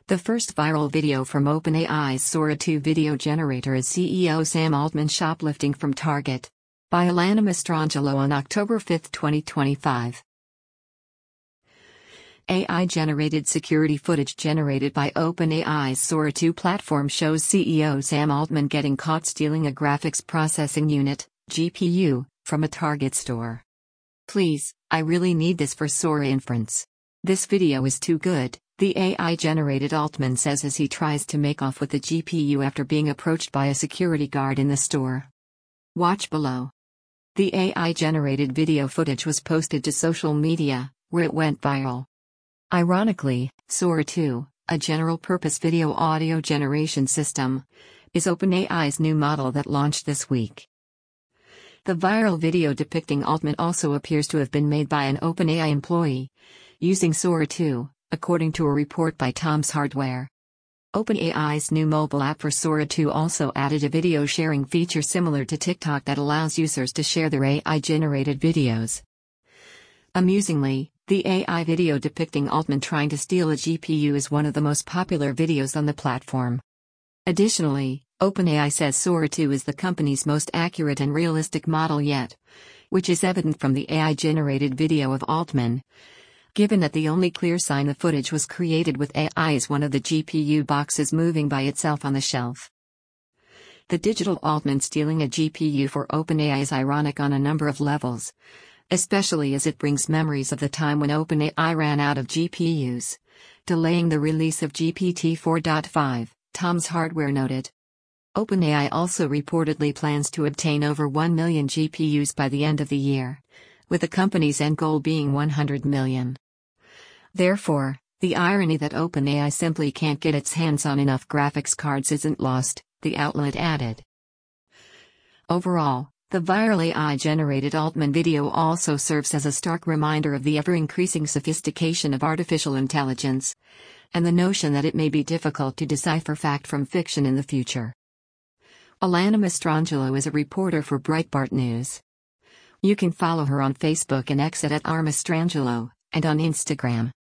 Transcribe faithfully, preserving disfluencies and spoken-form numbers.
The first viral video from OpenAI's Sora two video generator is C E O Sam Altman shoplifting from Target. By Alana Mastrangelo on October fifth, twenty twenty-five. A I-generated security footage generated by OpenAI's Sora two platform shows C E O Sam Altman getting caught stealing a graphics processing unit, G P U, from a Target store. "Please, I really need this for Sora inference. This video is too good," the A I-generated Altman says as he tries to make off with the G P U after being approached by a security guard in the store. Watch below. The A I-generated video footage was posted to social media, where it went viral. Ironically, Sora two, a general-purpose video-audio generation system, is OpenAI's new model that launched this week. The viral video depicting Altman also appears to have been made by an OpenAI employee, using Sora two, according to a report by Tom's Hardware. OpenAI's new mobile app for Sora two also added a video sharing feature similar to TikTok that allows users to share their A I-generated videos. Amusingly, the A I video depicting Altman trying to steal a G P U is one of the most popular videos on the platform. Additionally, OpenAI says Sora two is the company's most accurate and realistic model yet, which is evident from the A I-generated video of Altman, given that the only clear sign the footage was created with A I is one of the G P U boxes moving by itself on the shelf. The digital Altman stealing a G P U for OpenAI is ironic on a number of levels, especially as it brings memories of the time when OpenAI ran out of G P Us, delaying the release of G P T four point five, Tom's Hardware noted. OpenAI also reportedly plans to obtain over one million G P Us by the end of the year, with the company's end goal being one hundred million. Therefore, the irony that OpenAI simply can't get its hands on enough graphics cards isn't lost, the outlet added. Overall, the viral A I-generated Altman video also serves as a stark reminder of the ever-increasing sophistication of artificial intelligence, and the notion that it may be difficult to decipher fact from fiction in the future. Alana Mastrangelo is a reporter for Breitbart News. You can follow her on Facebook and X at R Mastrangelo, and on Instagram.